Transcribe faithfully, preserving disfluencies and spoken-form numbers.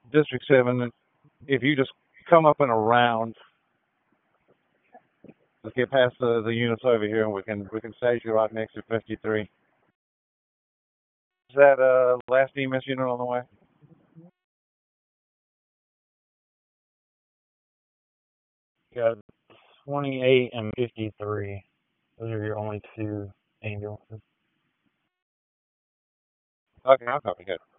District seven, if you just come up and around, let's get past the, the units over here and we can we can stage you right next to fifty-three. Is that uh last E M S unit on the way? Got twenty-eight and fifty-three. Those are your only two ambulances. Okay, I'll copy that.